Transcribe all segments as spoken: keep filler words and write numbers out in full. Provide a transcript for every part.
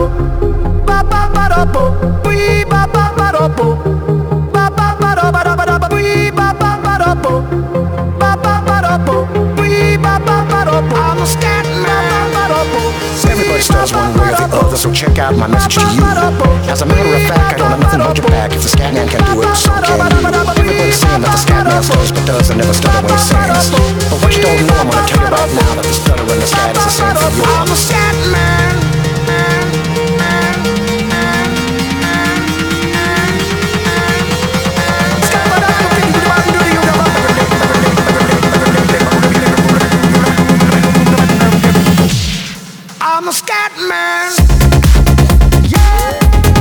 Everybody stutters one way or the other, so check out my message to you. As a matter of fact, I don't let nothing hold you back. If the scat man can do it, so can you. Everybody's saying that the scat man stutters but does and never stutter when he sings. But what you don't know, I'm gonna tell you right now that the stutter and the scat is the same for you. I'm a scat man. I'm a scat man. Yeah.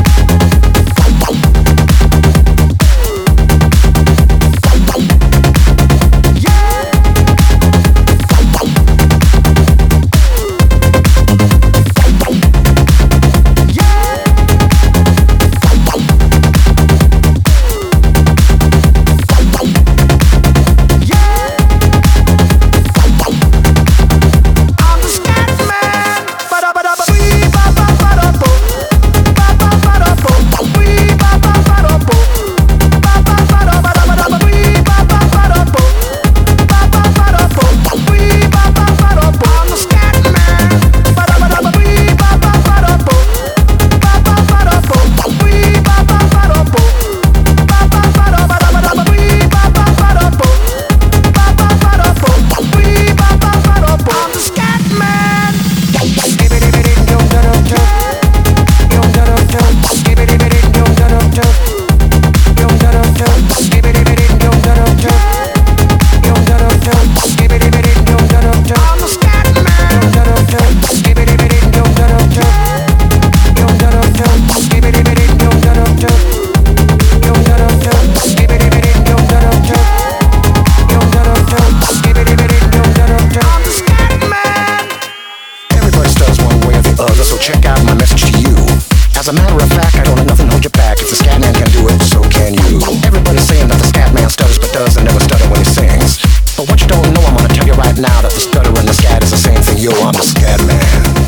So check out my message to you. As a matter of fact, I don't let nothing hold you back. If the scat man can do it, so can you. Everybody's saying that the scat man stutters but does and never stutter when he sings. But what you don't know, I'm gonna tell you right now that the stutter and the scat is the same thing. Yo, I'm the scat man.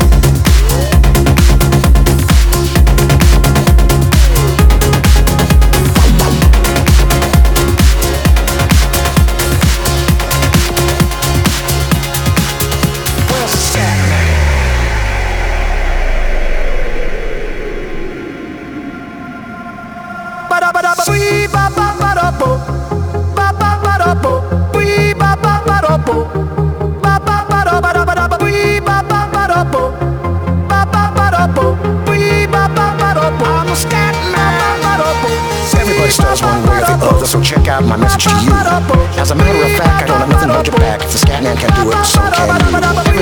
Everybody stutters one way or the other, so check out my message to you. As a matter of fact, I don't let nothing hold you back. If the scat man can do it, so can you.